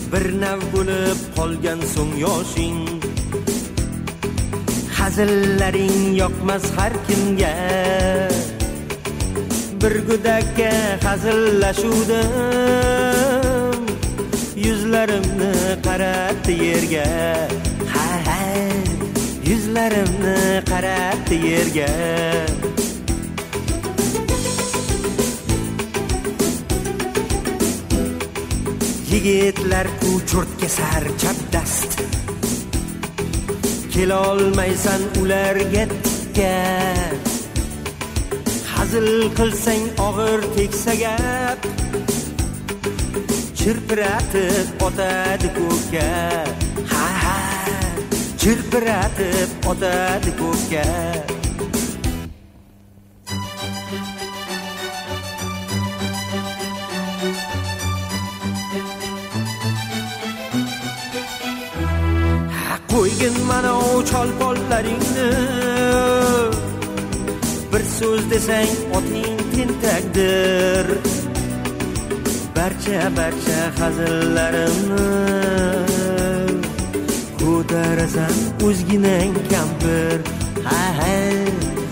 bir nav bo'lib qolgan so'ng yoshing. Hazillaring yoqmas har kimga, bir go'dakka hazillashuvdim, yuzlarimni qaratdi yerga. Ha ha, yuzlarimni qaratdi yerga. Yigitlar ku cho'rtga sar chapdast, kelolmaysan ularga tikka. Hazil qilsang og'ir teksa gap, chirpiratib otadi ko'kka. Ha ha, chirpiratib otadi ko'kka. Qo'ygin mana o cholponlaringni, bir so'z desang oting tentakdir. Barcha hazillarimni ko'tarasan o'zginang kampir. Ha ha,